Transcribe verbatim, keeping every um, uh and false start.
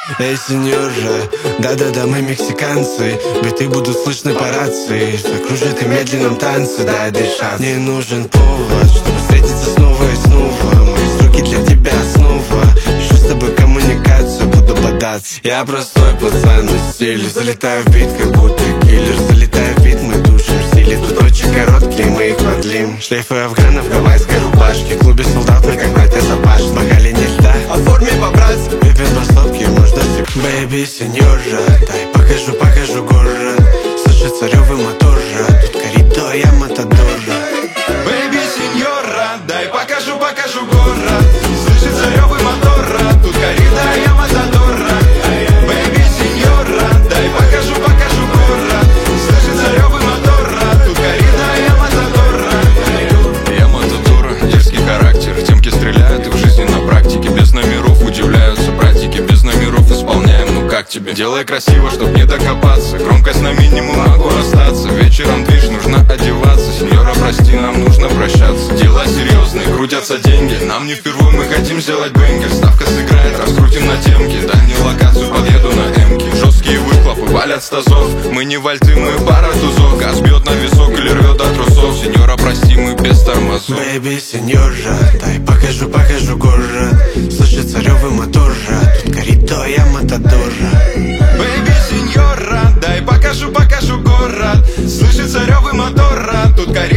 Эй, сеньора, да-да-да, мы мексиканцы. Биты будут слышны по рации. Закружит и медленном танце, дай дышать. Мне нужен повод, чтобы встретиться снова и снова. Мои руки для тебя снова. Ищу с тобой коммуникацию, буду бодаться. Я простой пацан на стиле. Залетаю в бит, как будто киллер. Залетаю в бит, мы душим в стиле. Тут очень короткие, мы их продлим. Шлейфы афганов в гавайской рубашке. В клубе солдат мы как братья Запаш. В бокале не льда, а в форме по-братски. Выпьем по стопке, можно сик. Бэйби, сеньора, дай покажу, покажу город. Слышится рёвы мотора. Тут коридор, я матадора. Бэйби, сеньора, дай покажу, покажу город. Слышится рёвы мотора. Тут коридор, я матадора. Бэйби, сеньора, дай покажу, покажу город. Слышится рёвы мотора. Тут коридор, я матадора. Я матадора, дерзкий характер. Темки стреляют и в жизни на практике. Без номеров удивляются братики. Без номеров исполняем, ну как тебе? Делай красиво, чтоб не докопаться. Громкость на минимум, могу расстаться. Вечером движ, нужно одеваться. Сеньора, прости, нам нужно прощаться. Дела серьезные, крутятся деньги. Нам не впервые, мы хотим сделать бенгер. Ставка сыграет, раскрутим на темке. Дальнюю локацию подъеду на эмке. Жесткие выхлопы валят с тазов. Мы не вальты, мы пара тузов. Газ бьет на висок или рвет до трусов. Сеньора, прости, мы без тормозов. Бэйби, сеньора, дай покажу, покажу город. Слышится рёвы мотора. Тут коридор, я матадора. Бэйби, сеньора, дай покажу, покажу город. Слышится рёвы мотора. Тут коридор.